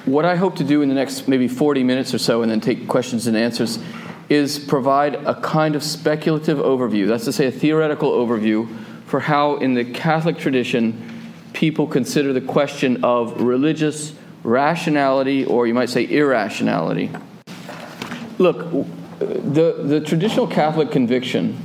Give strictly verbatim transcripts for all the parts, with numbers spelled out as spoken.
what I hope to do in the next maybe forty minutes or so, and then take questions and answers, is provide a kind of speculative overview. That's to say, a theoretical overview for how in the Catholic tradition people consider the question of religious rationality, or you might say irrationality. Look, the, the traditional Catholic conviction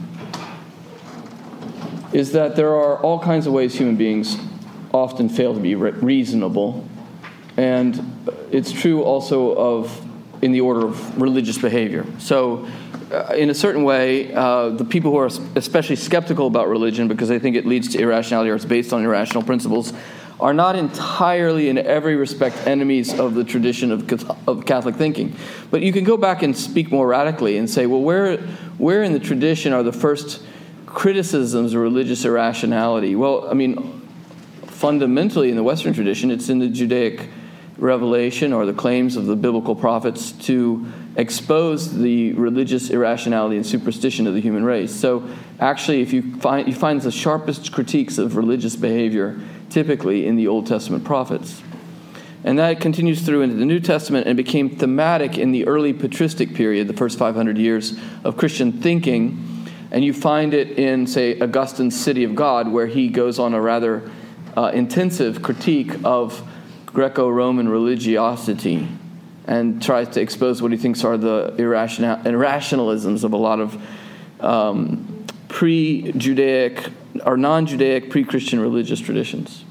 is that there are all kinds of ways human beings often fail to be re- reasonable. And it's true also of in the order of religious behavior. So uh, in a certain way, uh, the people who are especially skeptical about religion because they think it leads to irrationality or it's based on irrational principles are not entirely in every respect enemies of the tradition of, of Catholic thinking. But you can go back and speak more radically and say, well, where, where in the tradition are the first criticisms of religious irrationality? Well, I mean, fundamentally in the Western tradition, it's in the Judaic revelation or the claims of the biblical prophets to expose the religious irrationality and superstition of the human race. So actually, if you find you find the sharpest critiques of religious behavior typically in the Old Testament prophets. And that continues through into the New Testament and became thematic in the early patristic period, the first five hundred years of Christian thinking. And you find it in, say, Augustine's City of God, where he goes on a rather uh, intensive critique of Greco-Roman religiosity and tries to expose what he thinks are the irrational, irrationalisms of a lot of um, pre-Judaic or non-Judaic pre-Christian religious traditions.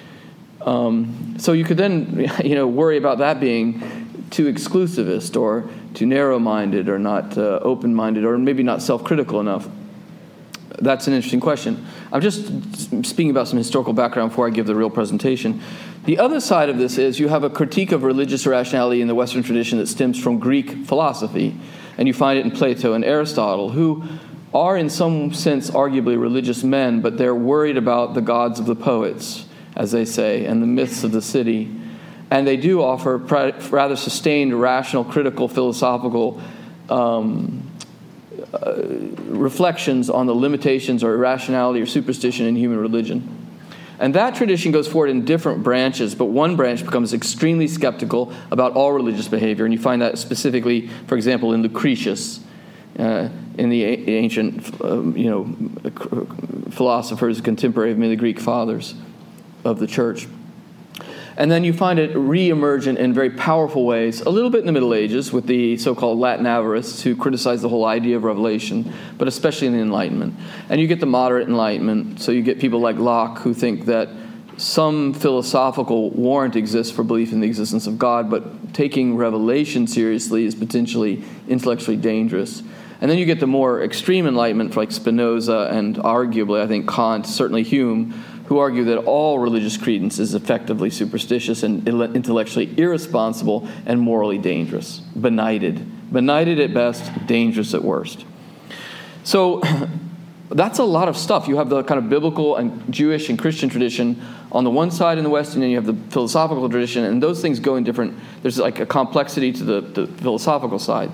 Um, so you could then, you know, worry about that being too exclusivist or too narrow-minded or not uh, open-minded or maybe not self-critical enough. That's an interesting question. I'm just speaking about some historical background before I give the real presentation. The other side of this is you have a critique of religious irrationality in the Western tradition that stems from Greek philosophy, and you find it in Plato and Aristotle, who are in some sense arguably religious men, but they're worried about the gods of the poets, as they say, and the myths of the city. And they do offer rather sustained, rational, critical, philosophical um, uh, reflections on the limitations or irrationality or superstition in human religion. And that tradition goes forward in different branches, but one branch becomes extremely skeptical about all religious behavior, and you find that specifically, for example, in Lucretius, uh, in the a- ancient, um, you know, philosophers contemporary of many of the Greek fathers of the church. And then you find it re-emergent in very powerful ways, a little bit in the Middle Ages with the so-called Latin avarists who criticize the whole idea of revelation, but especially in the Enlightenment. And you get the moderate Enlightenment, so you get people like Locke who think that some philosophical warrant exists for belief in the existence of God, but taking revelation seriously is potentially intellectually dangerous. And then you get the more extreme Enlightenment like Spinoza and arguably, I think, Kant, certainly Hume, who argue that all religious credence is effectively superstitious and intellectually irresponsible and morally dangerous. Benighted. Benighted at best, dangerous at worst. So that's a lot of stuff. You have the kind of biblical and Jewish and Christian tradition on the one side in the West, and then you have the philosophical tradition, and those things go in different, there's like a complexity to the, the philosophical side.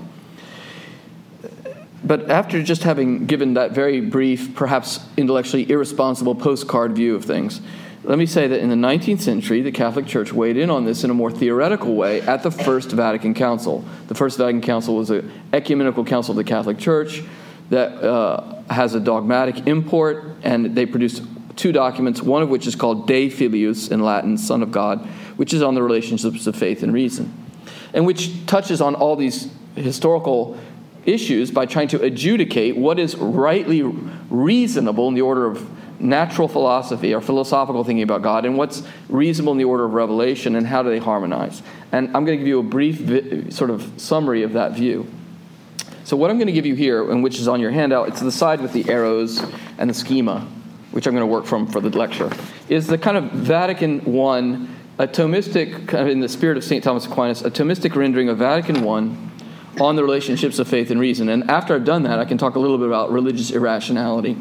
But after just having given that very brief, perhaps intellectually irresponsible postcard view of things, let me say that in the nineteenth century, the Catholic Church weighed in on this in a more theoretical way at the First Vatican Council. The First Vatican Council was an ecumenical council of the Catholic Church that uh, has a dogmatic import, and they produced two documents, one of which is called De Filius, in Latin, Son of God, which is on the relationships of faith and reason, and which touches on all these historical issues by trying to adjudicate what is rightly reasonable in the order of natural philosophy or philosophical thinking about God, and what's reasonable in the order of revelation, and how do they harmonize. And I'm going to give you a brief vi- sort of summary of that view. So what I'm going to give you here, and which is on your handout, it's the side with the arrows and the schema, which I'm going to work from for the lecture, is the kind of Vatican I, a Thomistic, kind of in the spirit of Saint Thomas Aquinas, a Thomistic rendering of Vatican I on the relationships of faith and reason. And after I've done that, I can talk a little bit about religious irrationality.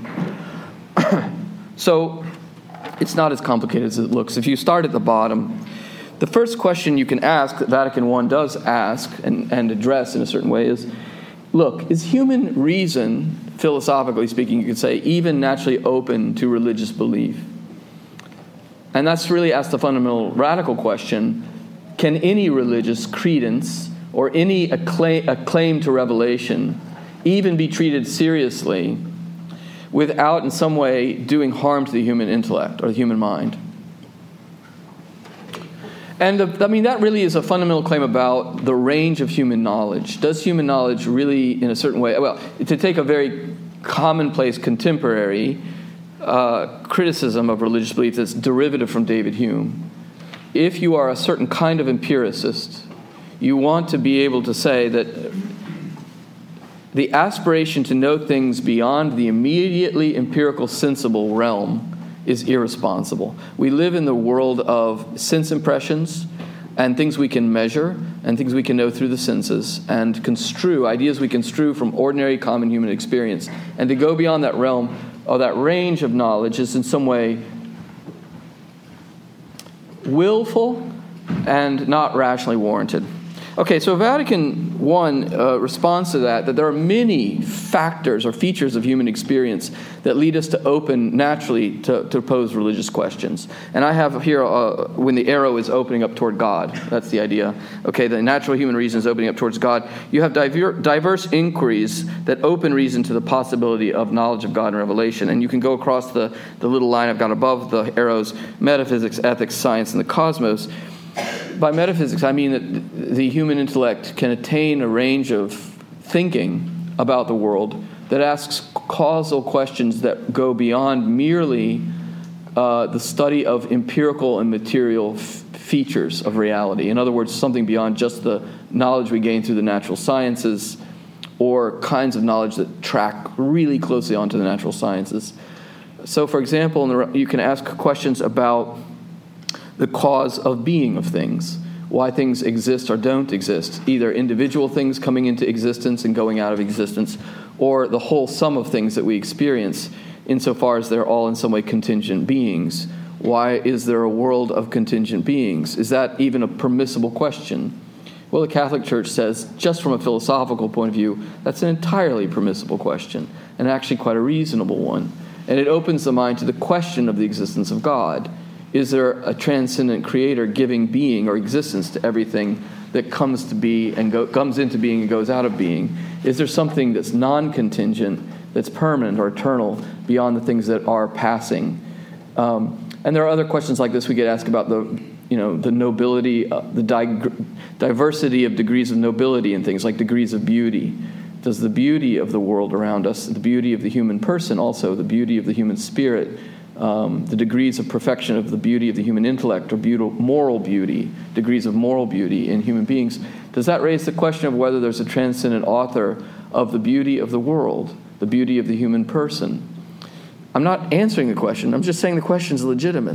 So it's not as complicated as it looks. If you start at the bottom, the first question you can ask, that Vatican I does ask and, and address in a certain way, is, look, is human reason, philosophically speaking, you could say, even naturally open to religious belief? And that's really asked the fundamental radical question, can any religious credence or any acclaim, acclaim to revelation even be treated seriously without in some way doing harm to the human intellect or the human mind? And the, I mean, that really is a fundamental claim about the range of human knowledge. Does human knowledge really, in a certain way, well, to take a very commonplace contemporary uh, criticism of religious belief that's derivative from David Hume, if you are a certain kind of empiricist, you want to be able to say that the aspiration to know things beyond the immediately empirical sensible realm is irresponsible. We live in the world of sense impressions and things we can measure and things we can know through the senses and construe, ideas we construe from ordinary common human experience. And to go beyond that realm or that range of knowledge is in some way willful and not rationally warranted. Okay, so Vatican One uh, responds to that, that there are many factors or features of human experience that lead us to open naturally to, to pose religious questions. And I have here, uh, when the arrow is opening up toward God, that's the idea. Okay, the natural human reason is opening up towards God. You have diver- diverse inquiries that open reason to the possibility of knowledge of God and revelation. And you can go across the, the little line I've got above the arrows, metaphysics, ethics, science, and the cosmos. By metaphysics, I mean that the human intellect can attain a range of thinking about the world that asks causal questions that go beyond merely uh, the study of empirical and material f- features of reality. In other words, something beyond just the knowledge we gain through the natural sciences or kinds of knowledge that track really closely onto the natural sciences. So, for example, in the, you can ask questions about the cause of being of things, why things exist or don't exist, either individual things coming into existence and going out of existence, or the whole sum of things that we experience, insofar as they're all in some way contingent beings. Why is there a world of contingent beings? Is that even a permissible question? Well, the Catholic Church says, just from a philosophical point of view, that's an entirely permissible question, and actually quite a reasonable one. And it opens the mind to the question of the existence of God. Is there a transcendent creator giving being or existence to everything that comes to be and go, comes into being and goes out of being? Is there something that's non-contingent, that's permanent or eternal beyond the things that are passing? Um, and there are other questions like this we get asked about the, you know, the nobility, uh, the di- diversity of degrees of nobility and things like degrees of beauty. Does the beauty of the world around us, the beauty of the human person also, the beauty of the human spirit, Um, the degrees of perfection of the beauty of the human intellect or beauty, moral beauty, degrees of moral beauty in human beings, does that raise the question of whether there's a transcendent author of the beauty of the world, the beauty of the human person? I'm not answering the question. I'm just saying the question is legitimate.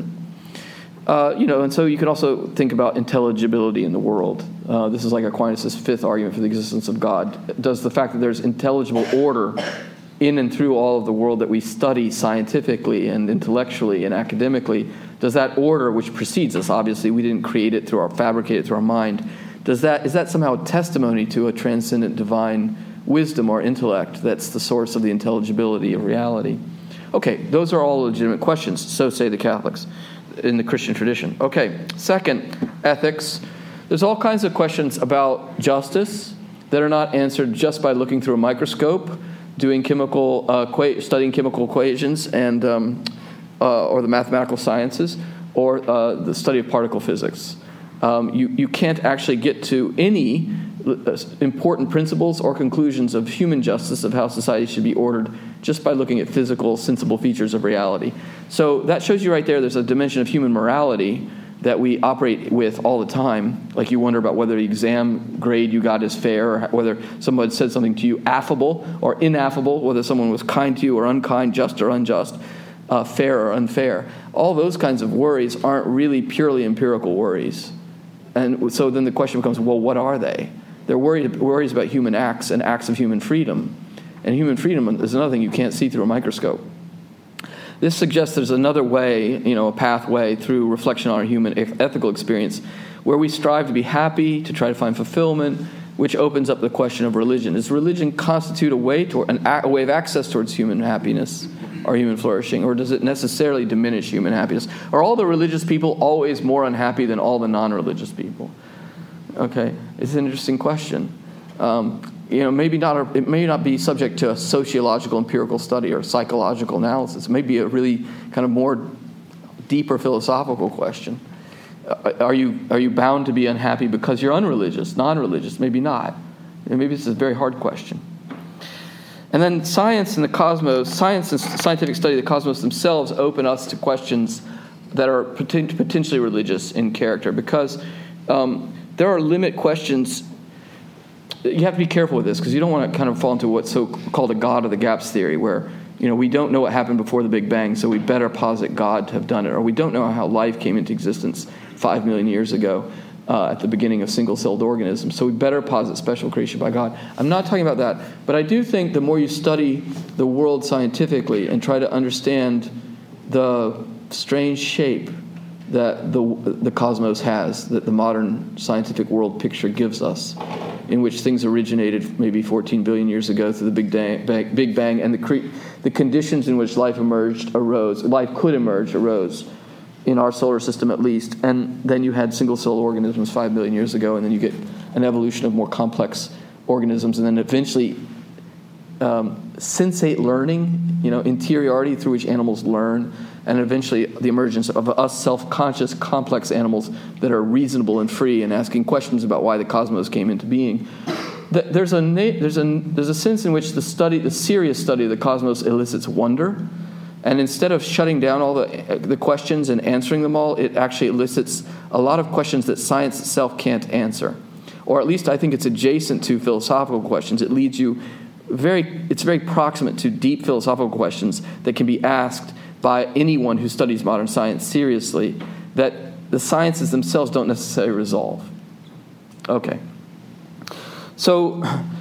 Uh, you know, and so you can also think about intelligibility in the world. Uh, this is like Aquinas' fifth argument for the existence of God. Does the fact that there's intelligible order in and through all of the world that we study scientifically and intellectually and academically, does that order which precedes us, obviously we didn't create it through our, fabricate it through our mind, does that, is that somehow testimony to a transcendent divine wisdom or intellect that's the source of the intelligibility of reality? Okay, those are all legitimate questions, so say the Catholics in the Christian tradition. Okay, second, ethics. There's all kinds of questions about justice that are not answered just by looking through a microscope, doing chemical, uh, qua- studying chemical equations, and um, uh, or the mathematical sciences, or uh, the study of particle physics. Um, you you can't actually get to any important principles or conclusions of human justice, of how society should be ordered, just by looking at physical, sensible features of reality. So that shows you right there. There's a dimension of human morality that we operate with all the time. Like you wonder about whether the exam grade you got is fair, or whether someone said something to you affable or ineffable, whether someone was kind to you or unkind, just or unjust, uh, fair or unfair. All those kinds of worries aren't really purely empirical worries. And so then the question becomes, well, what are they? They're worried, worries about human acts and acts of human freedom. And human freedom is another thing you can't see through a microscope. This suggests there's another way, you know, a pathway through reflection on our human ethical experience where we strive to be happy, to try to find fulfillment, which opens up the question of religion. Does religion constitute a way toward an, a way of access towards human happiness or human flourishing, or does it necessarily diminish human happiness? Are all the religious people always more unhappy than all the non-religious people? Okay, it's an interesting question. Um, you know, maybe not. A, it may not be subject to a sociological, empirical study or psychological analysis. It may be a really kind of more deeper philosophical question. Uh, are you are you bound to be unhappy because you're unreligious, non-religious? Maybe not. Maybe it's a very hard question. And then science and the cosmos, science and scientific study of the cosmos themselves open us to questions that are poten- potentially religious in character, because um, there are limit questions. You have to be careful with this, because you don't want to kind of fall into what's so called a God of the gaps theory, where, you know, we don't know what happened before the Big Bang, so we better posit God to have done it, or we don't know how life came into existence five million years ago uh, at the beginning of single-celled organisms, so we better posit special creation by God. I'm not talking about that, but I do think the more you study the world scientifically and try to understand the strange shape that the the cosmos has, that the modern scientific world picture gives us, in which things originated maybe fourteen billion years ago through the Big Bang, Big Bang and the cre- the conditions in which life emerged arose, life could emerge arose in our solar system at least, and then you had single-celled organisms five million years ago, and then you get an evolution of more complex organisms, and then eventually um, sensate learning, you know, interiority through which animals learn, and eventually the emergence of us self-conscious, complex animals that are reasonable and free and asking questions about why the cosmos came into being. There's a there's a there's a sense in which the study, the serious study of the cosmos, elicits wonder, and instead of shutting down all the the questions and answering them all, it actually elicits a lot of questions that science itself can't answer, or at least I think it's adjacent to philosophical questions. It leads you very it's very proximate to deep philosophical questions that can be asked by anyone who studies modern science seriously, that the sciences themselves don't necessarily resolve. Okay. So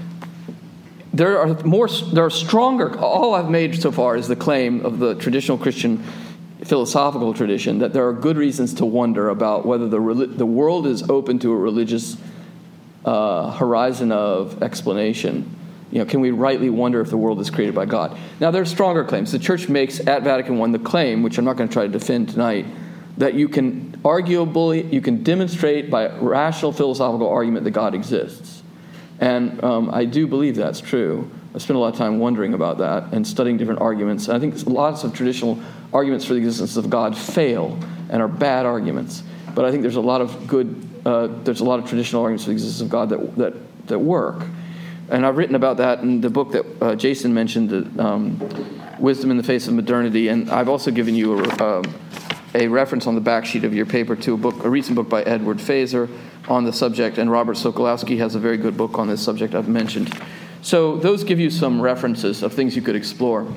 there are more, there are stronger, all I've made so far is the claim of the traditional Christian philosophical tradition that there are good reasons to wonder about whether the the world is open to a religious uh, horizon of explanation. You know, can we rightly wonder if the world is created by God? Now, there are stronger claims. The Church makes at Vatican One the claim, which I'm not going to try to defend tonight, that you can arguably, you can demonstrate by rational philosophical argument that God exists. And um, I do believe that's true. I spent a lot of time wondering about that and studying different arguments. And I think lots of traditional arguments for the existence of God fail and are bad arguments. But I think there's a lot of good, uh, there's a lot of traditional arguments for the existence of God that that, that work. And I've written about that in the book that uh, Jason mentioned, um, Wisdom in the Face of Modernity. And I've also given you a, uh, a reference on the back sheet of your paper to a book, a recent book by Edward Fazer on the subject. And Robert Sokolowski has a very good book on this subject I've mentioned. So those give you some references of things you could explore.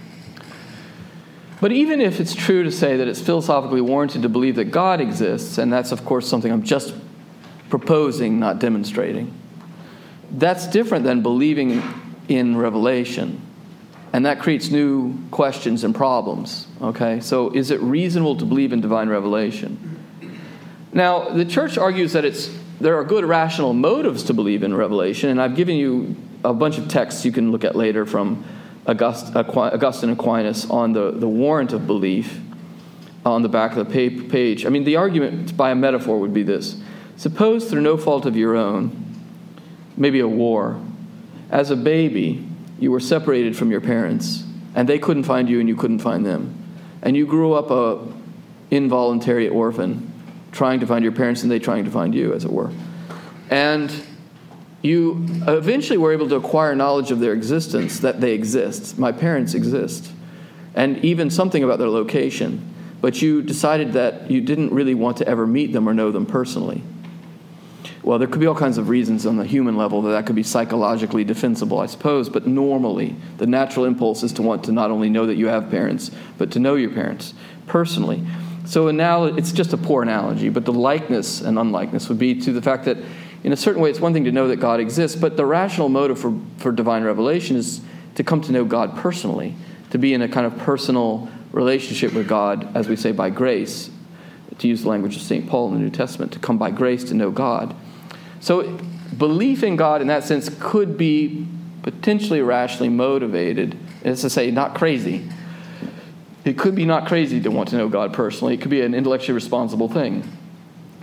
But even if it's true to say that it's philosophically warranted to believe that God exists, and that's, of course, something I'm just proposing, not demonstrating, that's different than believing in revelation. And that creates new questions and problems, okay? So is it reasonable to believe in divine revelation? Now, the Church argues that it's there are good rational motives to believe in revelation, and I've given you a bunch of texts you can look at later from August, Augustine Aquinas on the, the warrant of belief on the back of the page. I mean, the argument by a metaphor would be this. Suppose through no fault of your own, maybe a war, as a baby, you were separated from your parents, and they couldn't find you and you couldn't find them. And you grew up a involuntary orphan, trying to find your parents and they trying to find you, as it were. And you eventually were able to acquire knowledge of their existence, that they exist. My parents exist. And even something about their location. But you decided that you didn't really want to ever meet them or know them personally. Well, there could be all kinds of reasons on the human level that that could be psychologically defensible, I suppose. But normally, the natural impulse is to want to not only know that you have parents, but to know your parents personally. So now it's just a poor analogy, but the likeness and unlikeness would be to the fact that in a certain way it's one thing to know that God exists, but the rational motive for, for divine revelation is to come to know God personally, to be in a kind of personal relationship with God, as we say, by grace, to use the language of Saint Paul in the New Testament, to come by grace to know God. So belief in God in that sense could be potentially rationally motivated, as to say, not crazy. It could be not crazy to want to know God personally. It could be an intellectually responsible thing.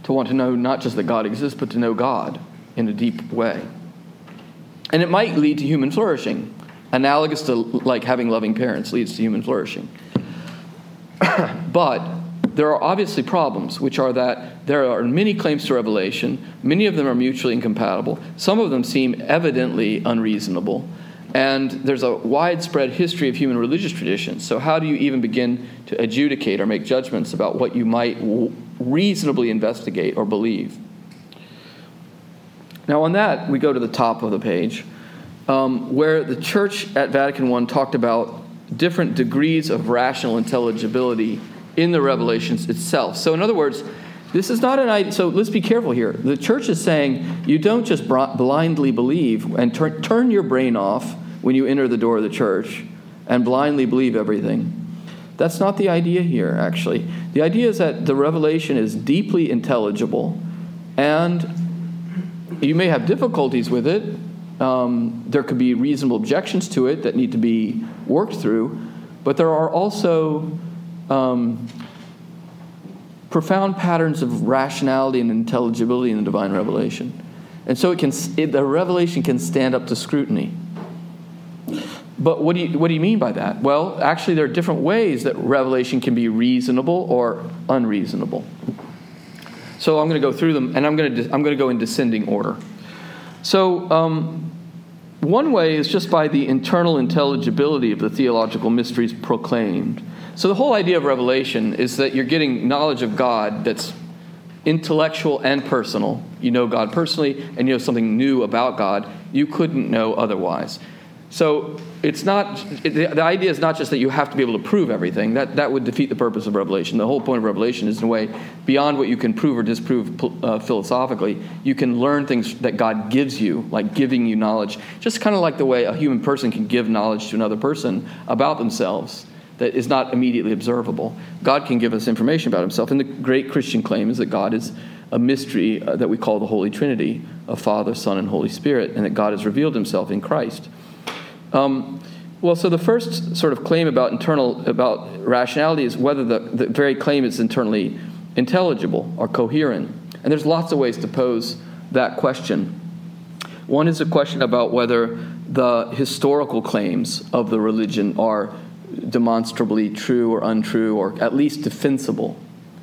to want to know not just that God exists, but to know God in a deep way. And it might lead to human flourishing, analogous to like having loving parents leads to human flourishing. But there are obviously problems, which are that there are many claims to revelation. Many of them are mutually incompatible. Some of them seem evidently unreasonable. And there's a widespread history of human religious traditions. So how do you even begin to adjudicate or make judgments about what you might reasonably investigate or believe? Now on that, we go to the top of the page, um, where the Church at Vatican I talked about different degrees of rational intelligibility in the revelations itself. So in other words, this is not an idea. So let's be careful here. The Church is saying you don't just blindly believe and turn, turn your brain off when you enter the door of the church and blindly believe everything. That's not the idea here, actually. The idea is that the revelation is deeply intelligible, and you may have difficulties with it. Um, there could be reasonable objections to it that need to be worked through, but there are also um, profound patterns of rationality and intelligibility in the divine revelation. And so it can, it, the revelation can stand up to scrutiny. But what do you what do you mean by that? Well, actually, there are different ways that revelation can be reasonable or unreasonable. So I'm going to go through them, and I'm going to I'm going to go in descending order. So um, one way is just by the internal intelligibility of the theological mysteries proclaimed. So the whole idea of revelation is that you're getting knowledge of God that's intellectual and personal. You know God personally, and you know something new about God you couldn't know otherwise. So it's not, the idea is not just that you have to be able to prove everything. That that would defeat the purpose of revelation. The whole point of revelation is, in a way, beyond what you can prove or disprove uh, philosophically. You can learn things that God gives you, like giving you knowledge. Just kind of like the way a human person can give knowledge to another person about themselves that is not immediately observable. God can give us information about himself. And the great Christian claim is that God is a mystery uh, that we call the Holy Trinity of Father, Son, and Holy Spirit, and that God has revealed himself in Christ. Um, well, so the first sort of claim about internal, about rationality is whether the, the very claim is internally intelligible or coherent. And there's lots of ways to pose that question. One is a question about whether the historical claims of the religion are demonstrably true or untrue, or at least defensible.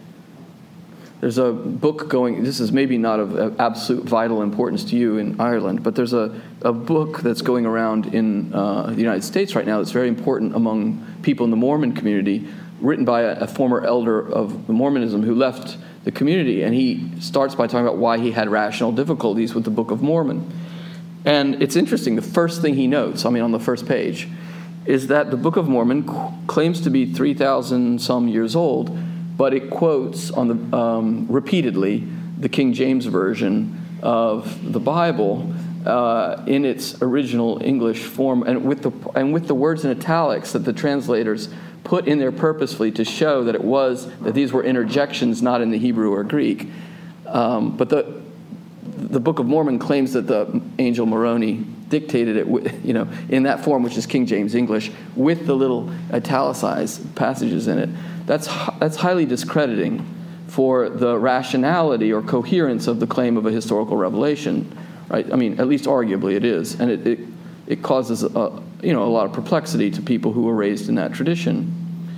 There's a book going, this is maybe not of absolute vital importance to you in Ireland, but there's a, a book that's going around in uh, the United States right now that's very important among people in the Mormon community, written by a, a former elder of Mormonism who left the community, and he starts by talking about why he had rational difficulties with the Book of Mormon. And it's interesting, the first thing he notes, I mean on the first page, is that the Book of Mormon claims to be three thousand some years old, but it quotes on the um, repeatedly the King James Version of the Bible uh, in its original English form, and with the and with the words in italics that the translators put in there purposefully to show that it was that these were interjections, not in the Hebrew or Greek. Um, but the the Book of Mormon claims that the angel Moroni dictated it, you know, in that form, which is King James English, with the little italicized passages in it. That's that's highly discrediting for the rationality or coherence of the claim of a historical revelation, right? I mean, at least arguably it is, and it it, it causes a, you know a lot of perplexity to people who were raised in that tradition.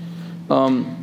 Um,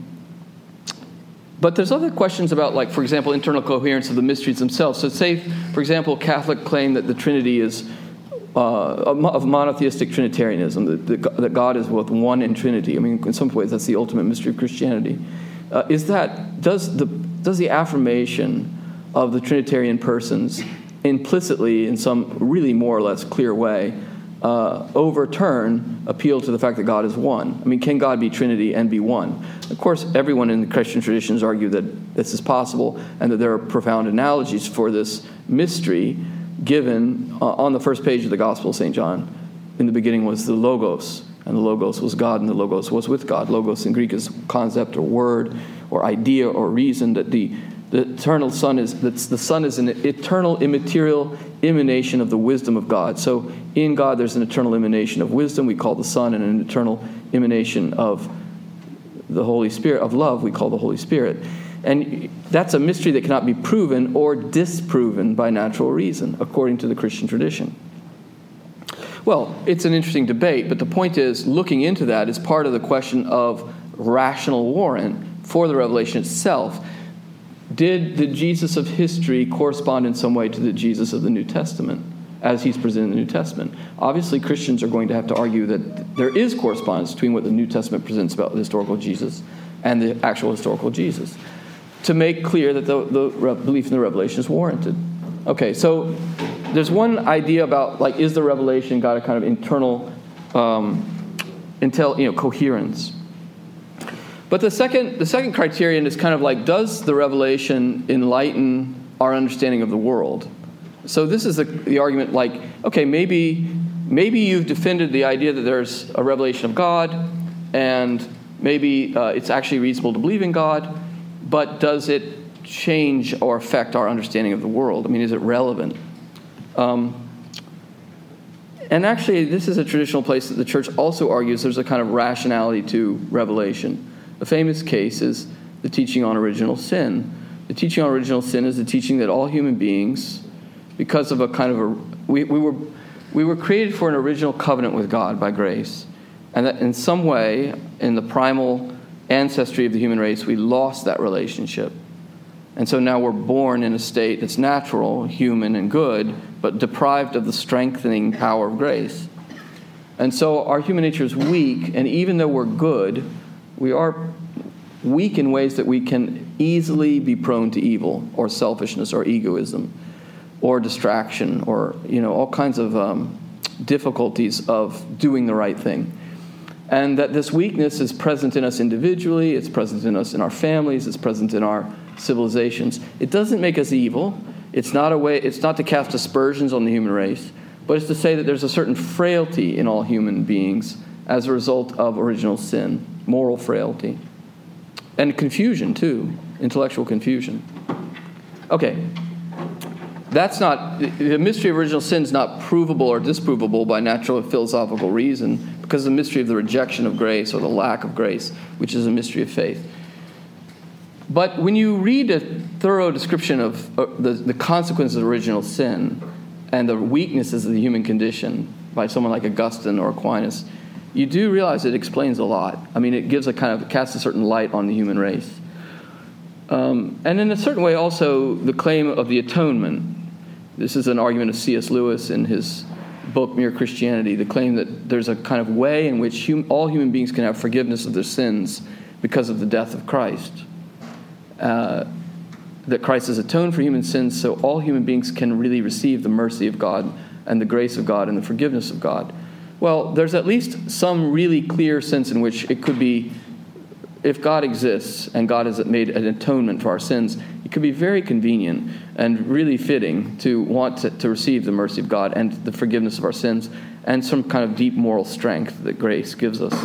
But there's other questions about, like, for example, internal coherence of the mysteries themselves. So say, for example, Catholic claim that the Trinity is uh, of monotheistic Trinitarianism, that, that God is both one in Trinity. I mean, in some ways, that's the ultimate mystery of Christianity. Uh, is that, does the, does the affirmation of the Trinitarian persons implicitly, in some really more or less clear way, Uh, overturn appeal to the fact that God is one? I mean, can God be Trinity and be one? Of course, everyone in the Christian traditions argue that this is possible and that there are profound analogies for this mystery given uh, on the first page of the Gospel of Saint John. In the beginning was the Logos, and the Logos was God, and the Logos was with God. Logos in Greek is concept or word or idea or reason, that the The eternal Son is that the Son is an eternal, immaterial emanation of the wisdom of God. So in God, there's an eternal emanation of wisdom we call the Son, and an eternal emanation of the Holy Spirit, of love we call the Holy Spirit. And that's a mystery that cannot be proven or disproven by natural reason, according to the Christian tradition. Well, it's an interesting debate, but the point is, looking into that is part of the question of rational warrant for the revelation itself. Did the Jesus of history correspond in some way to the Jesus of the New Testament, as he's presented in the New Testament? Obviously, Christians are going to have to argue that there is correspondence between what the New Testament presents about the historical Jesus and the actual historical Jesus, to make clear that the, the belief in the revelation is warranted. Okay, so there's one idea about, like, is the revelation got a kind of internal, um, intel, you know, coherence? But the second, the second criterion is kind of like, does the revelation enlighten our understanding of the world? So this is the, the argument, like, okay, maybe maybe you've defended the idea that there's a revelation of God, and maybe uh, it's actually reasonable to believe in God, but does it change or affect our understanding of the world? I mean, is it relevant? Um, and actually, this is a traditional place that the church also argues there's a kind of rationality to revelation. A famous case is the teaching on original sin. The teaching on original sin is the teaching that all human beings, because of a kind of a, we, we were we were created for an original covenant with God by grace, and that in some way, in the primal ancestry of the human race, we lost that relationship. And so now we're born in a state that's natural, human, and good, but deprived of the strengthening power of grace. And so our human nature is weak, and even though we're good, we are weak in ways that we can easily be prone to evil or selfishness or egoism or distraction or, you know, all kinds of um, difficulties of doing the right thing. And that this weakness is present in us individually, it's present in us in our families, it's present in our civilizations. It doesn't make us evil. It's not a way, it's not to cast aspersions on the human race, but it's to say that there's a certain frailty in all human beings as a result of original sin, moral frailty. And confusion, too, intellectual confusion. Okay. That's not, the mystery of original sin is not provable or disprovable by natural philosophical reason, because of the mystery of the rejection of grace or the lack of grace, which is a mystery of faith. But when you read a thorough description of uh, the, the consequences of original sin and the weaknesses of the human condition by someone like Augustine or Aquinas, you do realize it explains a lot. I mean, it gives a kind of, casts a certain light on the human race. Um, and in a certain way also the claim of the atonement. This is an argument of C S Lewis in his book, Mere Christianity, the claim that there's a kind of way in which hum- all human beings can have forgiveness of their sins because of the death of Christ. Uh, that Christ has atoned for human sins, so all human beings can really receive the mercy of God and the grace of God and the forgiveness of God. Well, there's at least some really clear sense in which it could be, if God exists and God has made an atonement for our sins, it could be very convenient and really fitting to want to, to receive the mercy of God and the forgiveness of our sins and some kind of deep moral strength that grace gives us.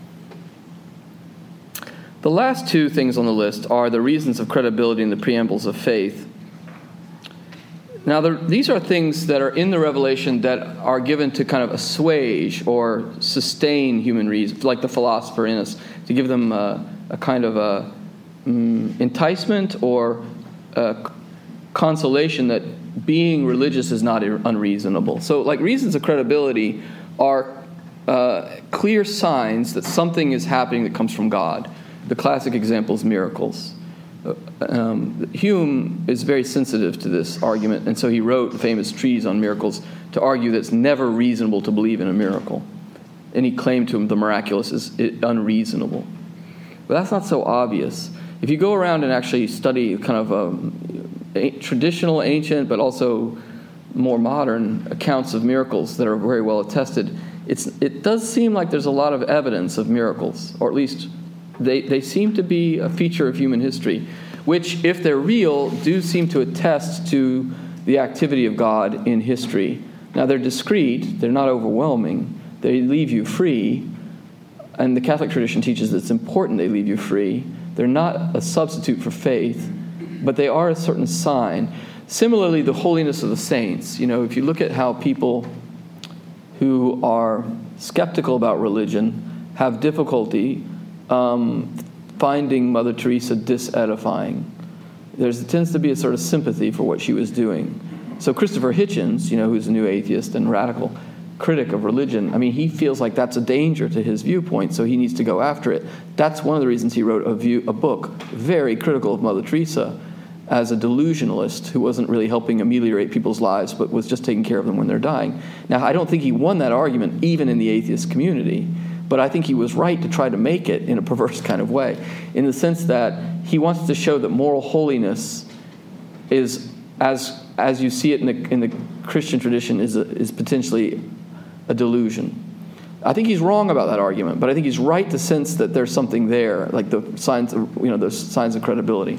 The last two things on the list are the reasons of credibility and the preambles of faith. Now, the, these are things that are in the revelation that are given to kind of assuage or sustain human reason, like the philosopher in us, to give them a, a kind of a um, enticement or a consolation that being religious is not unreasonable. So, like, reasons of credibility are uh, clear signs that something is happening that comes from God. The classic example is miracles. Um, Hume is very sensitive to this argument, and so he wrote the famous treatise on miracles to argue that it's never reasonable to believe in a miracle. And he claimed to him the miraculous is unreasonable. But that's not so obvious. If you go around and actually study kind of um, a, traditional, ancient, but also more modern accounts of miracles that are very well attested, it's, it does seem like there's a lot of evidence of miracles, or at least They they seem to be a feature of human history, which, if they're real, do seem to attest to the activity of God in history. Now, they're discreet, they're not overwhelming, they leave you free, and the Catholic tradition teaches that it's important they leave you free. They're not a substitute for faith, but they are a certain sign. Similarly, the holiness of the saints. You know, if you look at how people who are skeptical about religion have difficulty Um, finding Mother Teresa disedifying. There tends to be a sort of sympathy for what she was doing. So Christopher Hitchens, you know, who's a new atheist and radical critic of religion, I mean, he feels like that's a danger to his viewpoint, so he needs to go after it. That's one of the reasons he wrote a, view, a book very critical of Mother Teresa as a delusionalist who wasn't really helping ameliorate people's lives, but was just taking care of them when they're dying. Now, I don't think he won that argument, even in the atheist community, but I think he was right to try to make it in a perverse kind of way, in the sense that he wants to show that moral holiness is, as as you see it in the in the Christian tradition, is a, is potentially a delusion. I think he's wrong about that argument, but I think he's right to sense that there's something there, like the signs of, you know, those signs of credibility.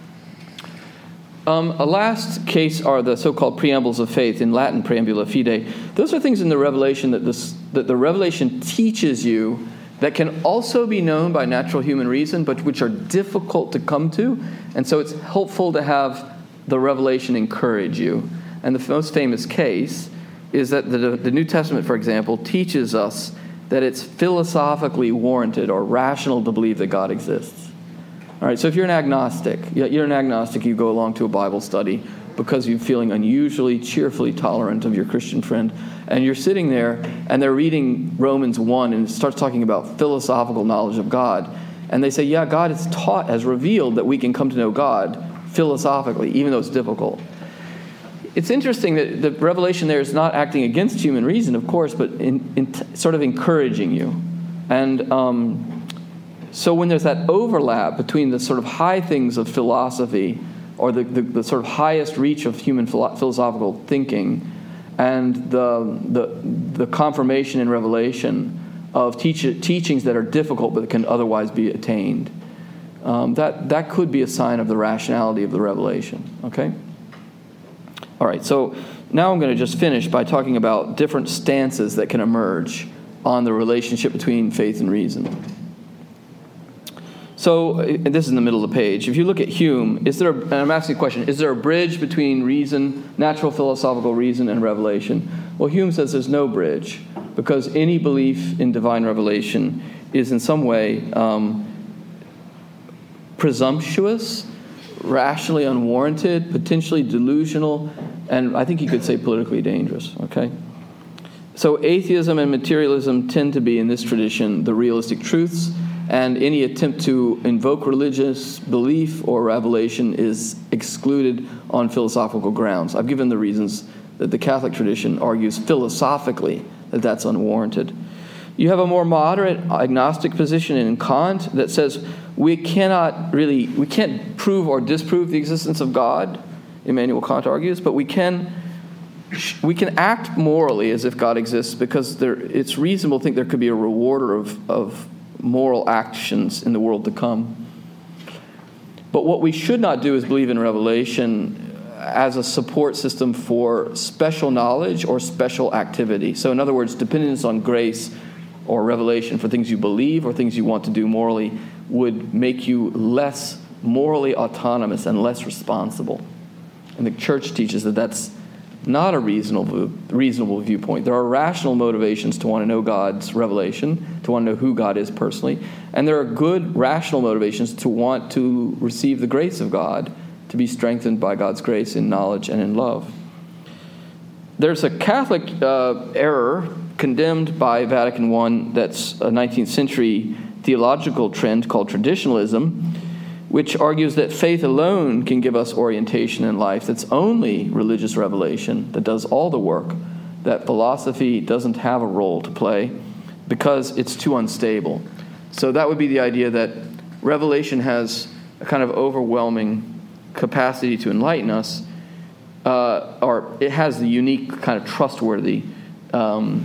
Um, a last case are the so-called preambles of faith, in Latin, preambula fide. Those are things in the Revelation that, this, that the Revelation teaches you that can also be known by natural human reason, but which are difficult to come to. And so it's helpful to have the Revelation encourage you. And the most famous case is that the, the New Testament, for example, teaches us that it's philosophically warranted or rational to believe that God exists. All right, so if you're an agnostic, you're an agnostic, you go along to a Bible study because you're feeling unusually, cheerfully tolerant of your Christian friend, and you're sitting there, and they're reading Romans one, and it starts talking about philosophical knowledge of God, and they say, yeah, God has taught, has revealed that we can come to know God philosophically, even though it's difficult. It's interesting that the revelation there is not acting against human reason, of course, but in, in t- sort of encouraging you. And um, so when there's that overlap between the sort of high things of philosophy, or the, the, the sort of highest reach of human philo- philosophical thinking, and the, the, the confirmation in Revelation of teach- teachings that are difficult but can otherwise be attained, um, that, that could be a sign of the rationality of the revelation, okay? All right, so now I'm going to just finish by talking about different stances that can emerge on the relationship between faith and reason. So, and this is in the middle of the page. If you look at Hume, is there, a, and I'm asking a question, is there a bridge between reason, natural philosophical reason, and revelation? Well, Hume says there's no bridge, because any belief in divine revelation is in some way um, presumptuous, rationally unwarranted, potentially delusional, and I think you could say politically dangerous, okay? So atheism and materialism tend to be, in this tradition, the realistic truths, and any attempt to invoke religious belief or revelation is excluded on philosophical grounds. I've given the reasons that the Catholic tradition argues philosophically that that's unwarranted. You have a more moderate agnostic position in Kant that says we cannot really, we can't prove or disprove the existence of God, Immanuel Kant argues, but we can we can act morally as if God exists because there, it's reasonable to think there could be a rewarder of, of moral actions in the world to come. But what we should not do is believe in revelation as a support system for special knowledge or special activity. So in other words, dependence on grace or revelation for things you believe or things you want to do morally would make you less morally autonomous and less responsible. And the church teaches that that's not a reasonable reasonable viewpoint. There are rational motivations to want to know God's revelation, to want to know who God is personally, and there are good rational motivations to want to receive the grace of God, to be strengthened by God's grace in knowledge and in love. There's a Catholic uh, error condemned by Vatican One that's a nineteenth century theological trend called traditionalism, which argues that faith alone can give us orientation in life. That's only religious revelation that does all the work, that philosophy doesn't have a role to play because it's too unstable. So that would be the idea that revelation has a kind of overwhelming capacity to enlighten us, uh, or it has the unique kind of trustworthy um,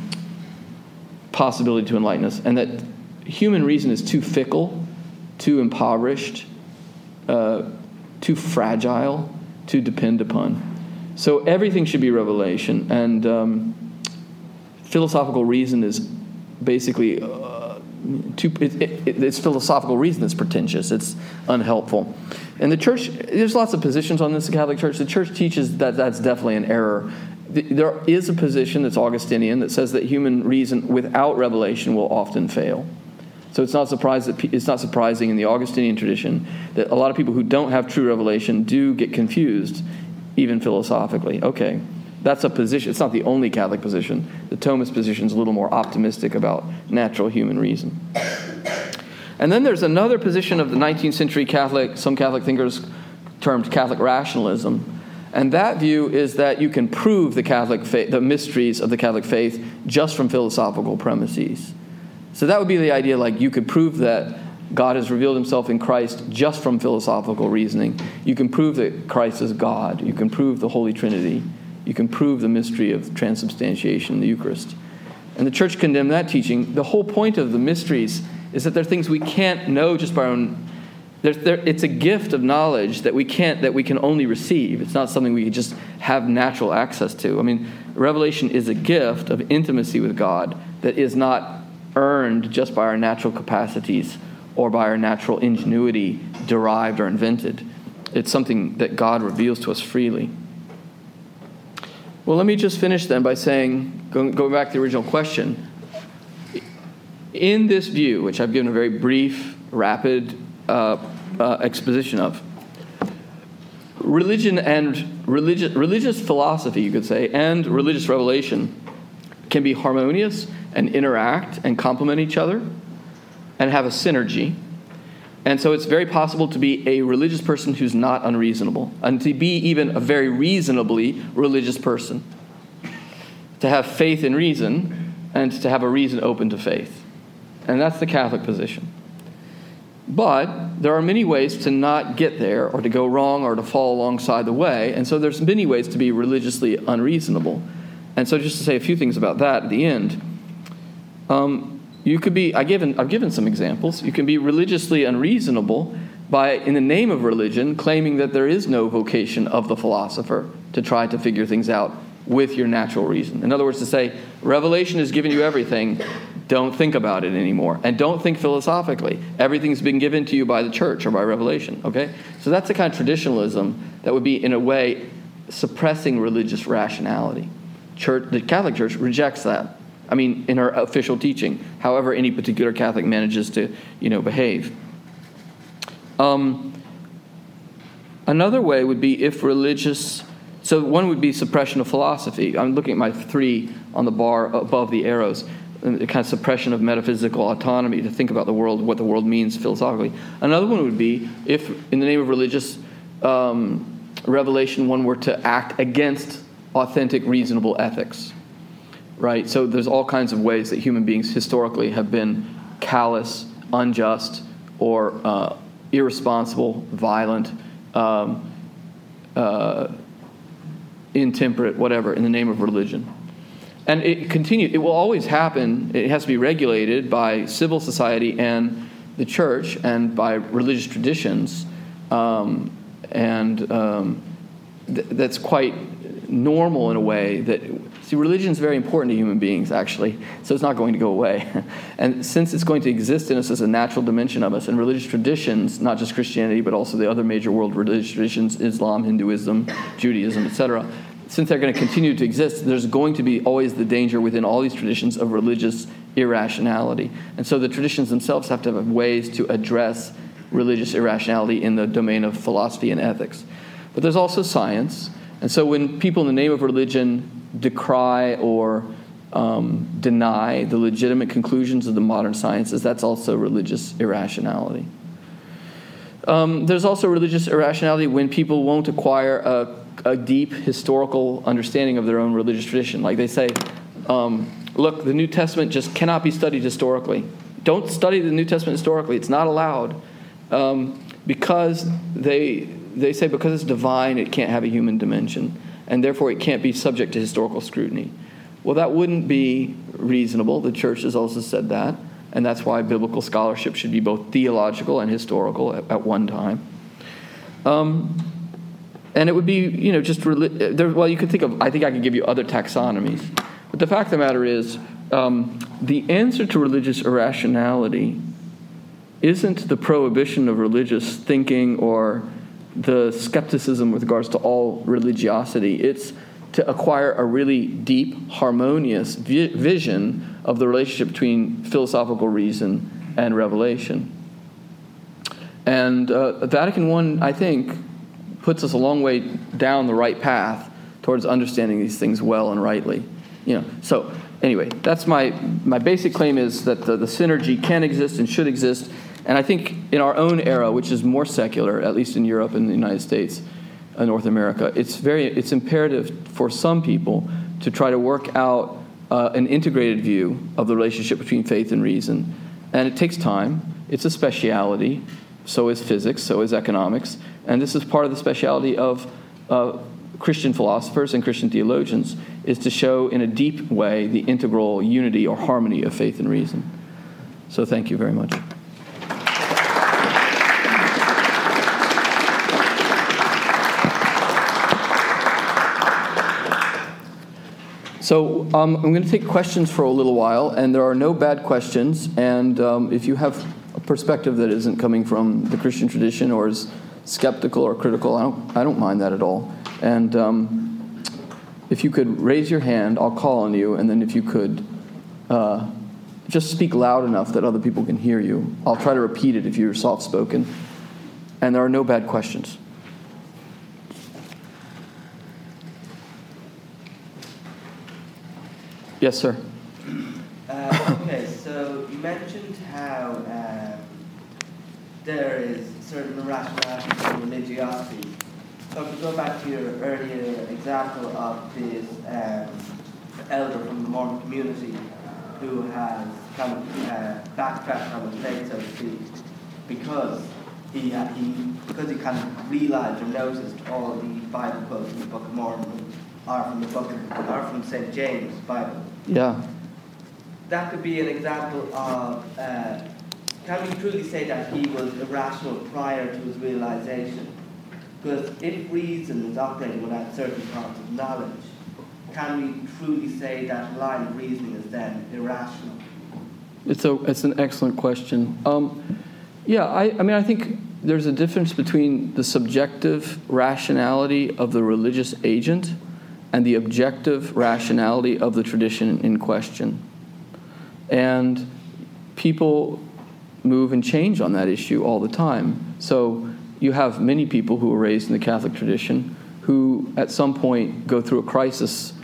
possibility to enlighten us, and that human reason is too fickle, too impoverished, Uh, too fragile to depend upon. So everything should be revelation, and um, philosophical reason is basically uh, too. It, it, it's philosophical reason that's pretentious. It's unhelpful, and the church. There's lots of positions on this. The Catholic Church. The church teaches that that's definitely an error. There is a position that's Augustinian that says that human reason without revelation will often fail. So it's not surprised that pe- it's not surprising in the Augustinian tradition that a lot of people who don't have true revelation do get confused, even philosophically. Okay, that's a position. It's not the only Catholic position. The Thomist position is a little more optimistic about natural human reason. And then there's another position of the nineteenth century Catholic, some Catholic thinkers termed Catholic rationalism. And that view is that you can prove the Catholic faith, the mysteries of the Catholic faith, just from philosophical premises. So that would be the idea, like you could prove that God has revealed himself in Christ just from philosophical reasoning. You can prove that Christ is God. You can prove the Holy Trinity. You can prove the mystery of transubstantiation, the Eucharist. And the Church condemned that teaching. The whole point of the mysteries is that they're things we can't know just by our own. They're, they're, it's a gift of knowledge that we can't, that we can only receive. It's not something we just have natural access to. I mean, revelation is a gift of intimacy with God that is not earned just by our natural capacities or by our natural ingenuity, derived or invented. It's something that God reveals to us freely. Well, let me just finish then by saying, going, going back to the original question, in this view, which I've given a very brief, rapid uh, uh, exposition of, religion and religious, religious philosophy, you could say, and religious revelation can be harmonious and interact and complement each other and have a synergy. And so it's very possible to be a religious person who's not unreasonable, and to be even a very reasonably religious person, to have faith in reason and to have a reason open to faith. And that's the Catholic position. But there are many ways to not get there, or to go wrong, or to fall alongside the way. And so there's many ways to be religiously unreasonable. And so just to say a few things about that at the end, um, you could be, I given, I've given some examples. You can be religiously unreasonable by, in the name of religion, claiming that there is no vocation of the philosopher to try to figure things out with your natural reason. In other words, to say, revelation has given you everything, don't think about it anymore. And don't think philosophically. Everything's been given to you by the church or by revelation, okay? So that's the kind of traditionalism that would be, in a way, suppressing religious rationality. Church, the Catholic Church rejects that. I mean, in her official teaching, however any particular Catholic manages to, you know, behave. Um, another way would be if religious... So one would be suppression of philosophy. I'm looking at my three on the bar above the arrows. The kind of suppression of metaphysical autonomy to think about the world, what the world means philosophically. Another one would be if, in the name of religious um, revelation, one were to act against authentic, reasonable ethics. Right? So there's all kinds of ways that human beings historically have been callous, unjust, or uh, irresponsible, violent, um, uh, intemperate, whatever, in the name of religion. And it continues. It will always happen. It has to be regulated by civil society and the church and by religious traditions. Um, and um, th- that's quite normal in a way that... See, religion is very important to human beings, actually, so it's not going to go away. And since it's going to exist in us as a natural dimension of us, and religious traditions, not just Christianity, but also the other major world religious traditions, Islam, Hinduism, Judaism, et cetera, since they're going to continue to exist, there's going to be always the danger within all these traditions of religious irrationality. And so the traditions themselves have to have ways to address religious irrationality in the domain of philosophy and ethics. But there's also science. And so when people in the name of religion decry or um, deny the legitimate conclusions of the modern sciences, that's also religious irrationality. Um, there's also religious irrationality when people won't acquire a, a deep historical understanding of their own religious tradition. Like they say, um, look, the New Testament just cannot be studied historically. Don't study the New Testament historically. It's not allowed. Um, because they they say because it's divine, it can't have a human dimension. And therefore it can't be subject to historical scrutiny. Well, that wouldn't be reasonable. The church has also said that. And that's why biblical scholarship should be both theological and historical at, at one time. Um, and it would be, you know, just, reli- there, well, you could think of, I think I could give you other taxonomies. But the fact of the matter is, um, the answer to religious irrationality isn't the prohibition of religious thinking or the skepticism with regards to all religiosity. It's to acquire a really deep, harmonious vi- vision of the relationship between philosophical reason and revelation. And uh, Vatican I, I think, puts us a long way down the right path towards understanding these things well and rightly. You know, so anyway, that's my my basic claim is that the, the synergy can exist and should exist. And I think in our own era, which is more secular, at least in Europe and the United States, uh, North America, it's very it's imperative for some people to try to work out uh, an integrated view of the relationship between faith and reason. And it takes time. It's a speciality. So is physics. So is economics. And this is part of the speciality of uh, Christian philosophers and Christian theologians, is to show in a deep way the integral unity or harmony of faith and reason. So thank you very much. So um, I'm going to take questions for a little while, and there are no bad questions. And um, if you have a perspective that isn't coming from the Christian tradition or is skeptical or critical, I don't, I don't mind that at all. And um, if you could raise your hand, I'll call on you, and then if you could uh, just speak loud enough that other people can hear you. I'll try to repeat it if you're soft-spoken. And there are no bad questions. Yes, sir. Uh, okay, so you mentioned how um, there is certain irrationality in religiosity. So if we go back to your earlier example of this um, elder from the Mormon community who has kind of uh, backtracked on his faith, so to speak, because he, uh, he because he kind of realized or noticed all the Bible quotes in the Book of Mormon are from the book of, are from Saint James Bible. Yeah. That could be an example of, uh, can we truly say that he was irrational prior to his realization? Because if reason is operating without certain parts of knowledge, can we truly say that line of reasoning is then irrational? It's a it's an excellent question. Um, yeah, I, I mean, I think there's a difference between the subjective rationality of the religious agent and the objective rationality of the tradition in question. And people move and change on that issue all the time. So you have many people who were raised in the Catholic tradition who at some point go through a crisis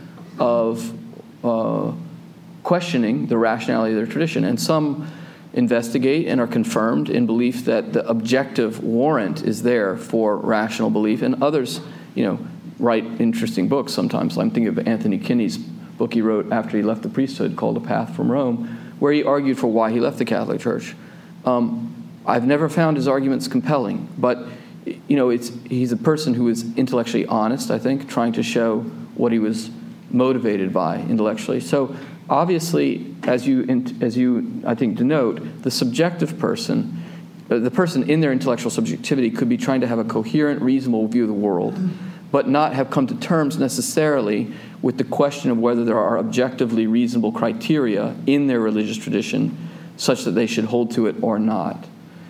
of uh, questioning the rationality of their tradition. And some investigate and are confirmed in belief that the objective warrant is there for rational belief. And others, you know, write interesting books sometimes. I'm thinking of Anthony Kinney's book he wrote after he left the priesthood called A Path from Rome, where he argued for why he left the Catholic Church. Um, I've never found his arguments compelling, but you know, it's he's a person who is intellectually honest, I think, trying to show what he was motivated by intellectually. So obviously, as you as you I think denote, the subjective person, uh, the person in their intellectual subjectivity could be trying to have a coherent, reasonable view of the world, but not have come to terms necessarily with the question of whether there are objectively reasonable criteria in their religious tradition such that they should hold to it or not.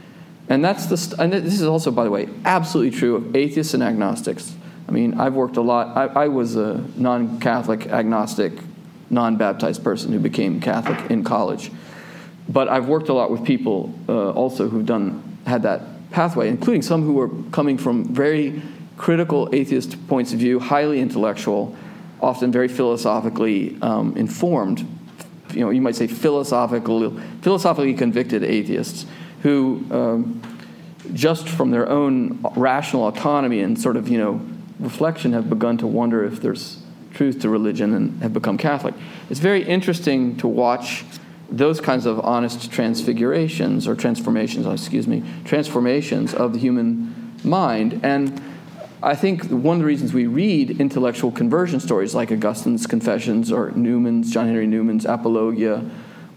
And that's the st- and this is also, by the way, absolutely true of atheists and agnostics. I mean, I've worked a lot. I, I was a non-Catholic, agnostic, non-baptized person who became Catholic in college. But I've worked a lot with people uh, also who've done had that pathway, including some who were coming from very critical atheist points of view, highly intellectual, often very philosophically um, informed, you know, you might say philosophical, philosophically convicted atheists who um, just from their own rational autonomy and sort of, you know, reflection have begun to wonder if there's truth to religion and have become Catholic. It's very interesting to watch those kinds of honest transfigurations or transformations, excuse me, transformations of the human mind. And I think one of the reasons we read intellectual conversion stories like Augustine's Confessions or Newman's, John Henry Newman's Apologia,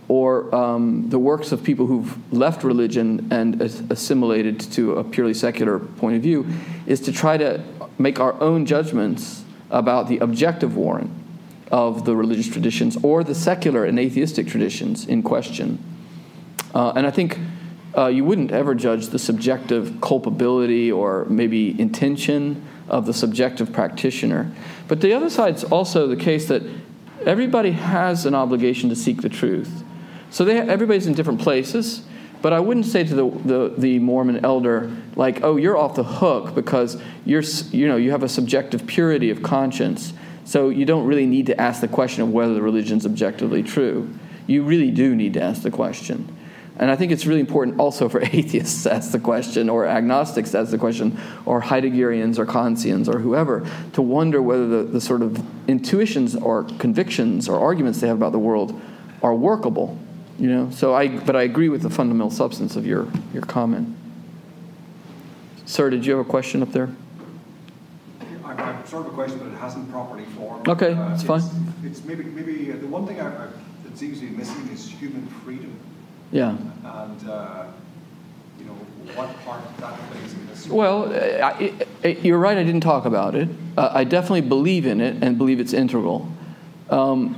or um, the works of people who've left religion and assimilated to a purely secular point of view, is to try to make our own judgments about the objective warrant of the religious traditions or the secular and atheistic traditions in question. Uh, and I think uh, you wouldn't ever judge the subjective culpability or maybe intention of the subjective practitioner. But the other side's also the case that everybody has an obligation to seek the truth. So they, everybody's in different places. But I wouldn't say to the, the, the Mormon elder, like, oh, you're off the hook because you're, you know, you have a subjective purity of conscience, so you don't really need to ask the question of whether the religion's objectively true. You really do need to ask the question. And I think it's really important also for atheists to ask the question, or agnostics to ask the question, or Heideggerians or Kantians or whoever, to wonder whether the, the sort of intuitions or convictions or arguments they have about the world are workable. You know, so I, but I agree with the fundamental substance of your, your comment. Sir, did you have a question up there? I have sort of a question, but it hasn't properly formed. Okay, uh, that's it's, fine. It's maybe maybe uh, the one thing I, I, that seems to be missing is human freedom. Yeah. And uh, you know what part that plays in this. Well, I, I, you're right. I didn't talk about it. Uh, I definitely believe in it and believe it's integral. Um,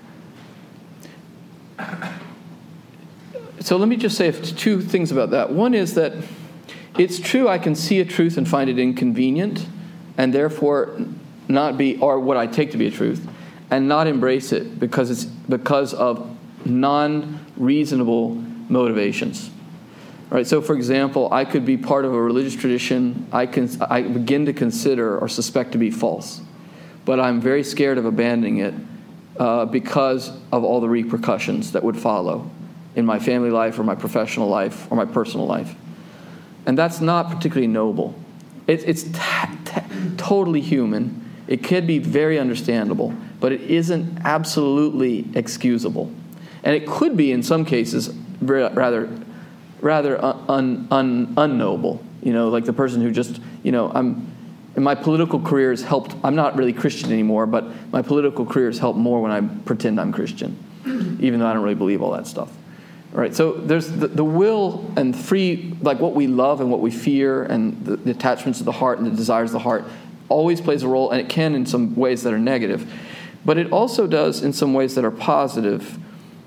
So let me just say two things about that. One is that it's true I can see a truth and find it inconvenient, and therefore not be, or what I take to be a truth, and not embrace it because it's because of non-reasonable motivations. Right? So, for example, I could be part of a religious tradition I can I begin to consider or suspect to be false, but I'm very scared of abandoning it uh, because of all the repercussions that would follow in my family life or my professional life or my personal life. And that's not particularly noble. It, it's t- t- totally human. It could be very understandable, but it isn't absolutely excusable. And it could be, in some cases, rather rather un, un, unnoble. You know, like the person who just, you know, I'm, and my political career has helped. I'm not really Christian anymore, but my political career has helped more when I pretend I'm Christian, even though I don't really believe all that stuff. All right, so there's the, the will and free, like what we love and what we fear and the, the attachments of the heart and the desires of the heart always plays a role, and it can in some ways that are negative. But it also does in some ways that are positive.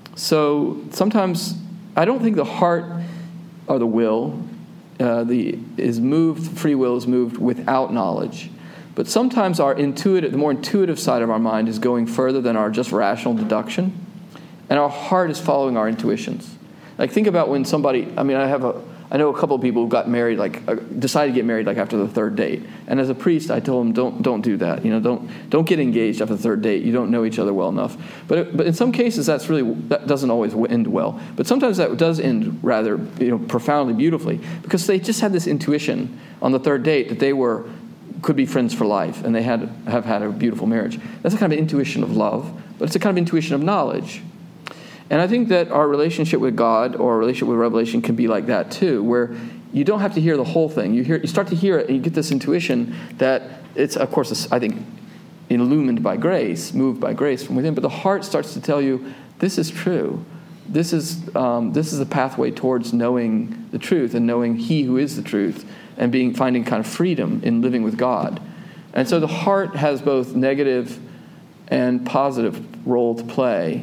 So sometimes I don't think the heart or the will uh, the is moved, free will is moved without knowledge. But sometimes our intuitive, the more intuitive side of our mind is going further than our just rational deduction, and our heart is following our intuitions. Like, think about when somebody, I mean, I have a, I know a couple of people who got married, like, uh, decided to get married, like, after the third date. And as a priest, I told them, don't don't do that. You know, don't don't get engaged after the third date. You don't know each other well enough. But it, but in some cases, that's really, that doesn't always end well. But sometimes that does end rather, you know, profoundly beautifully, because they just had this intuition on the third date that they were, could be friends for life, and they had have had a beautiful marriage. That's a kind of intuition of love, but it's a kind of intuition of knowledge. And I think that our relationship with God or our relationship with Revelation can be like that too, where you don't have to hear the whole thing. You hear, you start to hear it, and you get this intuition that it's, of course, I think, illumined by grace, moved by grace from within. But the heart starts to tell you, this is true. This is um, this is the pathway towards knowing the truth and knowing He who is the truth, and being finding kind of freedom in living with God. And so the heart has both negative and positive role to play.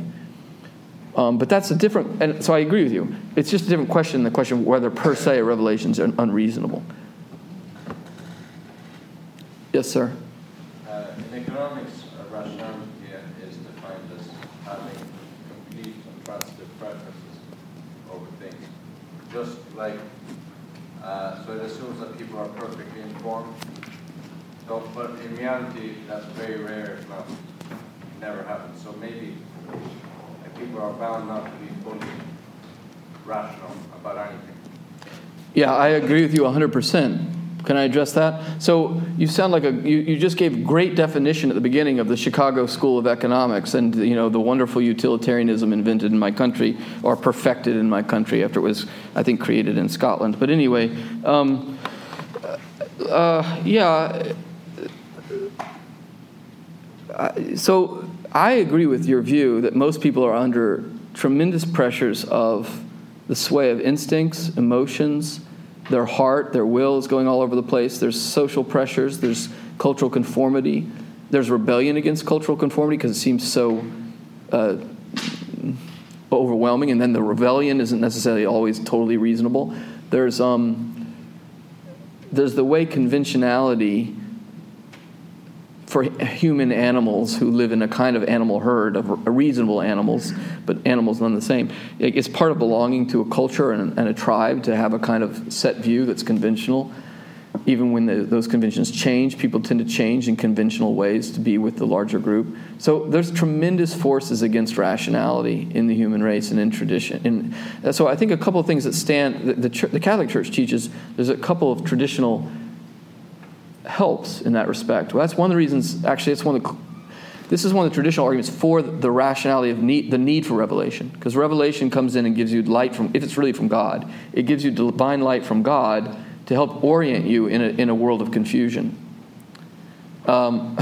Um, but that's a different, and so I agree with you. It's just a different question than the question of whether per se a revelation is unreasonable. Yes, sir? Uh, in economics, uh, rationality is defined as having complete and transitive preferences over things. Just like, uh, so it assumes that people are perfectly informed. So, but in reality, that's very rare, if not never happens. So maybe people are bound not to be fully rational about anything. Yeah, I agree with you one hundred percent. Can I address that? So you sound like a you, you just gave great definition at the beginning of the Chicago School of Economics and, you know, the wonderful utilitarianism invented in my country, or perfected in my country after it was, I think, created in Scotland. But anyway, um, uh, yeah. Uh, so I agree with your view that most people are under tremendous pressures of the sway of instincts, emotions, their heart, their will is going all over the place. There's social pressures, there's cultural conformity, there's rebellion against cultural conformity because it seems so uh, overwhelming, and then the rebellion isn't necessarily always totally reasonable. There's um, there's the way conventionality, for human animals who live in a kind of animal herd of reasonable animals, but animals none the same. It's part of belonging to a culture and, and a tribe to have a kind of set view that's conventional. Even when the, those conventions change, people tend to change in conventional ways to be with the larger group. So there's tremendous forces against rationality in the human race and in tradition. And so I think a couple of things that stand, the, the, the Catholic Church teaches, there's a couple of traditional helps in that respect. Well, that's one of the reasons, actually, it's one of the, this is one of the traditional arguments for the rationality of need, the need for revelation. Because revelation comes in and gives you light from, if it's really from God, it gives you divine light from God to help orient you in a, in a world of confusion. Um,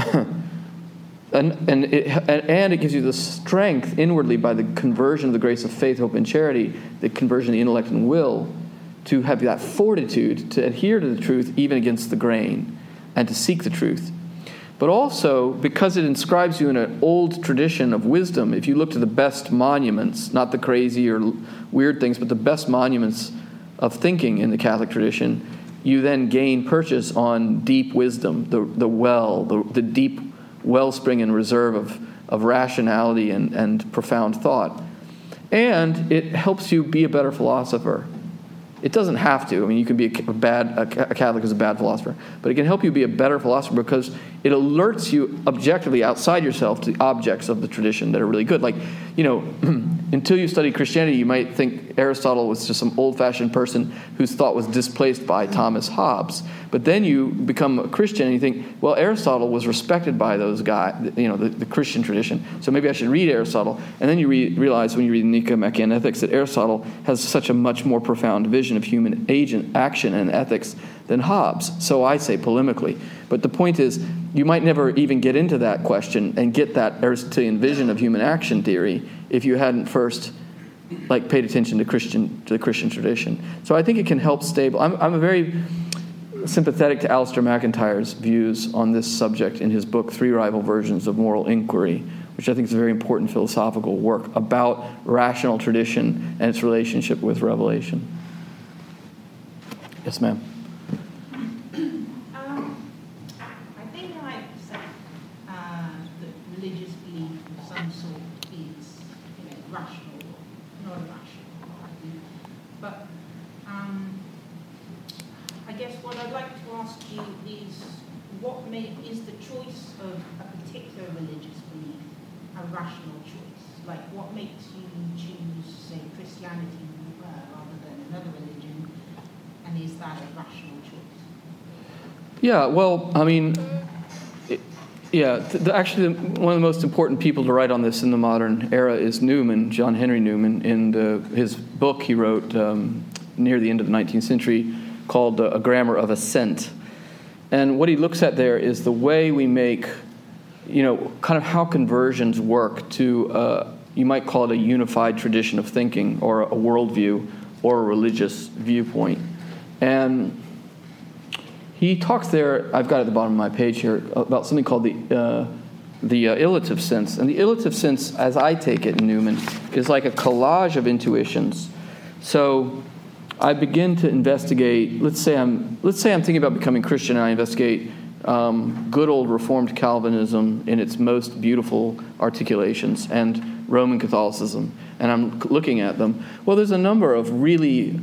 and, and, it, and it gives you the strength inwardly by the conversion of the grace of faith, hope, and charity, the conversion of the intellect and will, to have that fortitude to adhere to the truth even against the grain and to seek the truth. But also, because it inscribes you in an old tradition of wisdom, if you look to the best monuments, not the crazy or weird things, but the best monuments of thinking in the Catholic tradition, you then gain purchase on deep wisdom, the the well, the, the deep wellspring and reserve of, of rationality and, and profound thought. And it helps you be a better philosopher. It doesn't have to. I mean, you can be a bad a Catholic is a bad philosopher, but it can help you be a better philosopher because it alerts you objectively outside yourself to the objects of the tradition that are really good. Like, you know, until you study Christianity, you might think Aristotle was just some old-fashioned person whose thought was displaced by Thomas Hobbes. But then you become a Christian and you think, well, Aristotle was respected by those guys, you know, the, the Christian tradition, so maybe I should read Aristotle. And then you re- realize when you read Nicomachean Ethics that Aristotle has such a much more profound vision of human agent action and ethics than Hobbes. So I say polemically. But the point is, you might never even get into that question and get that Aristotelian vision of human action theory if you hadn't first like paid attention to Christian to the Christian tradition. So I think it can help stable. I'm, I'm a very sympathetic to Alistair McIntyre's views on this subject in his book, Three Rival Versions of Moral Inquiry, which I think is a very important philosophical work about rational tradition and its relationship with revelation. Yes, ma'am. Um, I think like uh, that religious belief of some sort is, you know, rational or not irrational. But um, I guess what I'd like to ask you is, what may, is the choice of a particular religious belief a rational choice? Like, what makes you choose, say, Christianity uh, rather than another religion? And is that a rational choice? Yeah, well, I mean, it, yeah, th- the, actually, the, one of the most important people to write on this in the modern era is Newman, John Henry Newman. In the, his book he wrote um, near the end of the nineteenth century called uh, A Grammar of Assent. And what he looks at there is the way we make, you know, kind of how conversions work to, uh, you might call it a unified tradition of thinking or a worldview or a religious viewpoint. And he talks there, I've got it at the bottom of my page here, about something called the uh, the uh, illative sense. And the illative sense, as I take it in Newman, is like a collage of intuitions. So I begin to investigate, let's say I'm let's say I'm thinking about becoming Christian, and I investigate um, good old Reformed Calvinism in its most beautiful articulations and Roman Catholicism, and I'm looking at them. Well, there's a number of really,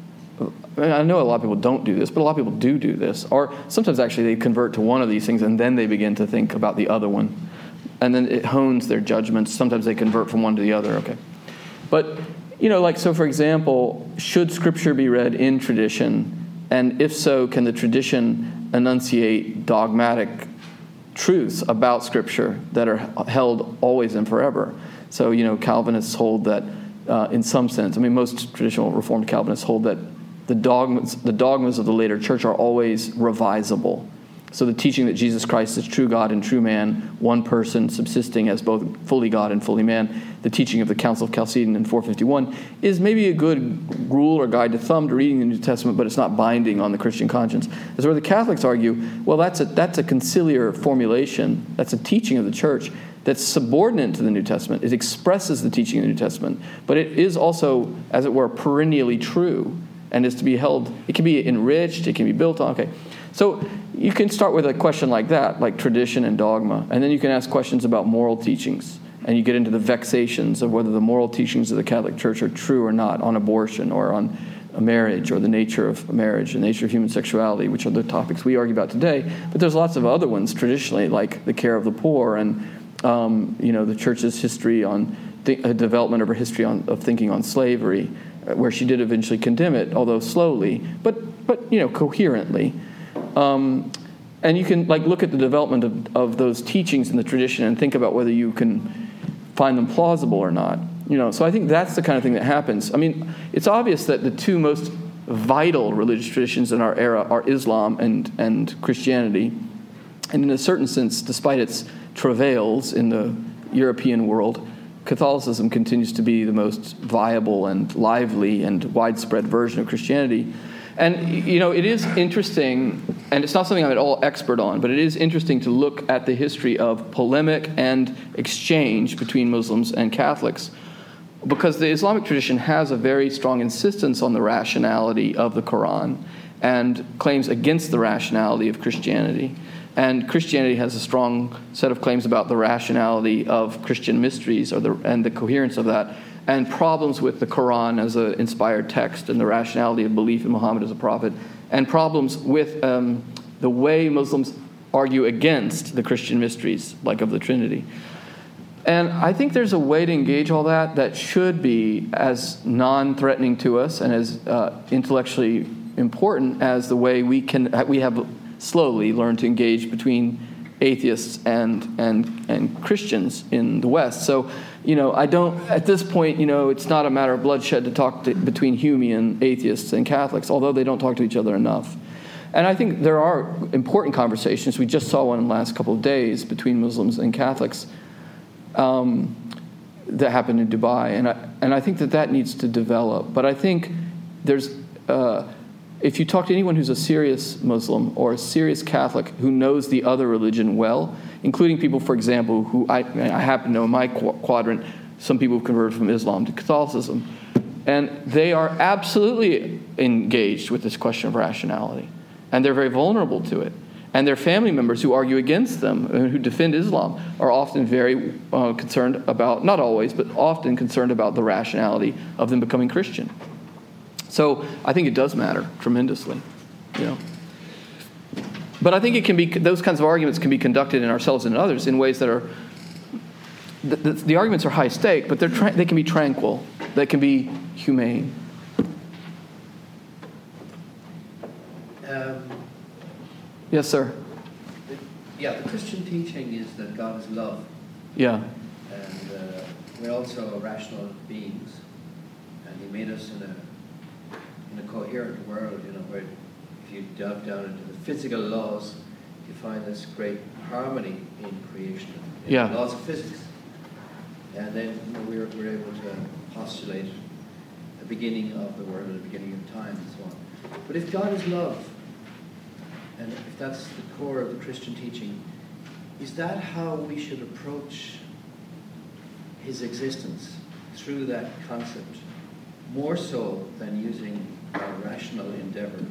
I know a lot of people don't do this, but a lot of people do do this. Or sometimes actually they convert to one of these things and then they begin to think about the other one. And then it hones their judgments. Sometimes they convert from one to the other. Okay. But, you know, like, so for example, should Scripture be read in tradition? And if so, can the tradition enunciate dogmatic truths about Scripture that are held always and forever? So, you know, Calvinists hold that uh, in some sense, I mean, most traditional Reformed Calvinists hold that The dogmas, the dogmas of the later church are always revisable. So the teaching that Jesus Christ is true God and true man, one person subsisting as both fully God and fully man, the teaching of the Council of Chalcedon in four fifty-one, is maybe a good rule or guide to thumb to reading the New Testament, but it's not binding on the Christian conscience. That's where the Catholics argue, well, that's a, that's a conciliar formulation. That's a teaching of the church that's subordinate to the New Testament. It expresses the teaching of the New Testament, but it is also, as it were, perennially true. And is to be held, it can be enriched, it can be built on. Okay. So, you can start with a question like that, like tradition and dogma, and then you can ask questions about moral teachings, and you get into the vexations of whether the moral teachings of the Catholic Church are true or not on abortion or on marriage or the nature of marriage, the nature of human sexuality, which are the topics we argue about today. But there's lots of other ones traditionally, like the care of the poor and um, you know the Church's history on th- a development of her history on, of thinking on slavery, where she did eventually condemn it, although slowly, but but you know coherently. Um, and you can like look at the development of, of those teachings in the tradition and think about whether you can find them plausible or not. You know, so I think that's the kind of thing that happens. I mean, it's obvious that the two most vital religious traditions in our era are Islam and, and Christianity. And in a certain sense, despite its travails in the European world, Catholicism continues to be the most viable and lively and widespread version of Christianity. And, you know, it is interesting, and it's not something I'm at all expert on, but it is interesting to look at the history of polemic and exchange between Muslims and Catholics, because the Islamic tradition has a very strong insistence on the rationality of the Quran and claims against the rationality of Christianity. And Christianity has a strong set of claims about the rationality of Christian mysteries or the, and the coherence of that, and problems with the Quran as an inspired text and the rationality of belief in Muhammad as a prophet, and problems with um, the way Muslims argue against the Christian mysteries, like of the Trinity. And I think there's a way to engage all that that should be as non-threatening to us and as uh, intellectually important as the way we can we have slowly learned to engage between atheists and and and Christians in the West. So, you know, I don't at this point, you know, it's not a matter of bloodshed to talk to, between Humean atheists and Catholics, although they don't talk to each other enough. And I think there are important conversations. We just saw one in the last couple of days between Muslims and Catholics. Um, that happened in Dubai, and I, and I think that that needs to develop. But I think there's, uh, if you talk to anyone who's a serious Muslim or a serious Catholic who knows the other religion well, including people, for example, who I, I happen to know in my quadrant, some people who've converted from Islam to Catholicism, and they are absolutely engaged with this question of rationality, and they're very vulnerable to it. And their family members who argue against them, who defend Islam, are often very uh, concerned about, not always, but often concerned about the rationality of them becoming Christian. So I think it does matter tremendously, you know. But I think it can be, those kinds of arguments can be conducted in ourselves and in others in ways that are, the, the, the arguments are high stake, but they're tra- they can be tranquil, they can be humane. Um. Yes, sir. Yeah, the Christian teaching is that God is love. Yeah. And uh, we're also rational beings. And He made us in a in a coherent world, you know, where if you delve down into the physical laws, you find this great harmony in creation, in yeah. the laws of physics. And then you know, we're, we're able to postulate the beginning of the world and the beginning of time and so on. But if God is love, and if that's the core of the Christian teaching, is that how we should approach His existence, through that concept, more so than using our rational endeavor?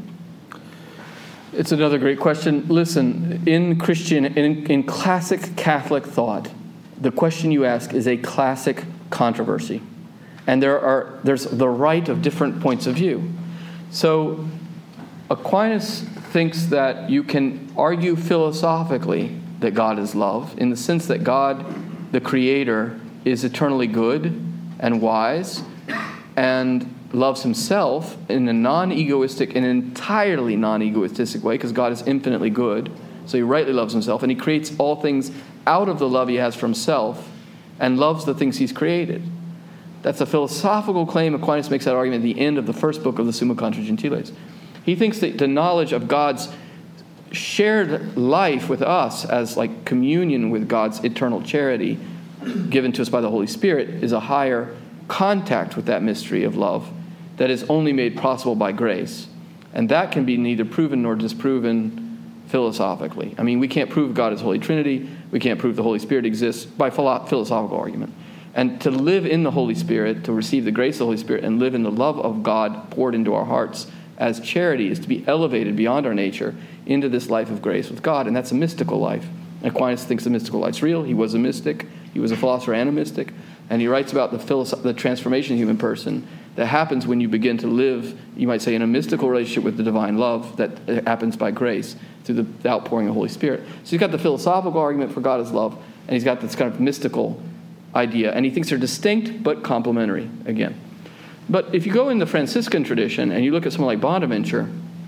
It's another great question. Listen, in Christian, in, in classic Catholic thought, the question you ask is a classic controversy. And there are there's the right of different points of view. So Aquinas thinks that you can argue philosophically that God is love, in the sense that God, the Creator, is eternally good and wise and loves Himself in a non-egoistic, an entirely non-egoistic way, because God is infinitely good, so He rightly loves Himself, and He creates all things out of the love He has for Himself and loves the things He's created. That's a philosophical claim. Aquinas makes that argument at the end of the first book of the Summa Contra Gentiles. He thinks that the knowledge of God's shared life with us as like communion with God's eternal charity given to us by the Holy Spirit is a higher contact with that mystery of love that is only made possible by grace. And that can be neither proven nor disproven philosophically. I mean, we can't prove God is Holy Trinity. We can't prove the Holy Spirit exists by philosophical argument. And to live in the Holy Spirit, to receive the grace of the Holy Spirit and live in the love of God poured into our hearts as charity is to be elevated beyond our nature into this life of grace with God, and that's a mystical life. Aquinas thinks the mystical life's real. He was a mystic. He was a philosopher and a mystic. And he writes about the, philosoph- the transformation of the human person that happens when you begin to live, you might say, in a mystical relationship with the divine love that happens by grace through the outpouring of the Holy Spirit. So he's got the philosophical argument for God as love, and he's got this kind of mystical idea. And he thinks they're distinct but complementary, again. But if you go in the Franciscan tradition and you look at someone like Bonaventure,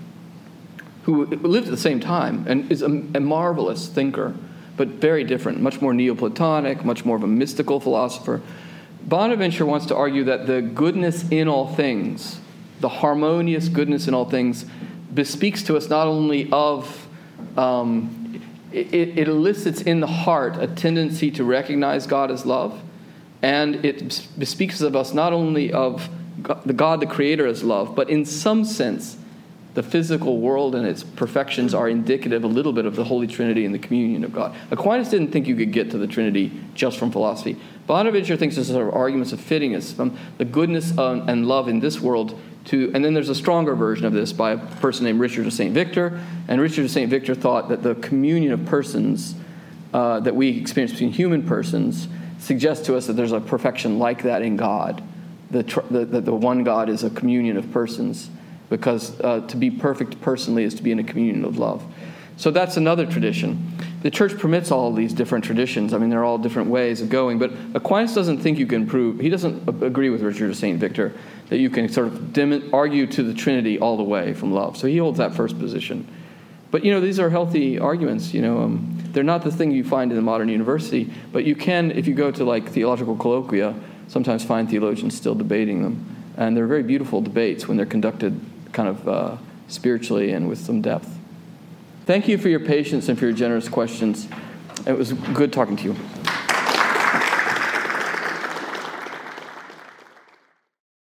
who lived at the same time and is a, a marvelous thinker, but very different, much more Neoplatonic, much more of a mystical philosopher. Bonaventure wants to argue that the goodness in all things, the harmonious goodness in all things, bespeaks to us not only of, um, it, it elicits in the heart a tendency to recognize God as love, and it bespeaks of us not only of God, the God, the Creator, as love, but in some sense, the physical world and its perfections are indicative a little bit of the Holy Trinity and the communion of God. Aquinas didn't think you could get to the Trinity just from philosophy. Bonaventure thinks there's sort of arguments of fitting us from the goodness and love in this world to, and then there's a stronger version of this by a person named Richard of Saint Victor. And Richard of Saint Victor thought that the communion of persons uh, that we experience between human persons suggests to us that there's a perfection like that in God. The, tr- the, the, the one God is a communion of persons, because uh, to be perfect personally is to be in a communion of love. So that's another tradition. The church permits all of these different traditions. I mean, they're all different ways of going. But Aquinas doesn't think you can prove, he doesn't agree with Richard of Saint Victor, that you can sort of dim- argue to the Trinity all the way from love. So he holds that first position. But, you know, these are healthy arguments. You know, um, they're not the thing you find in the modern university. But you can, if you go to, like, theological colloquia, sometimes find theologians still debating them. And they're very beautiful debates when they're conducted kind of uh, spiritually and with some depth. Thank you for your patience and for your generous questions. It was good talking to you.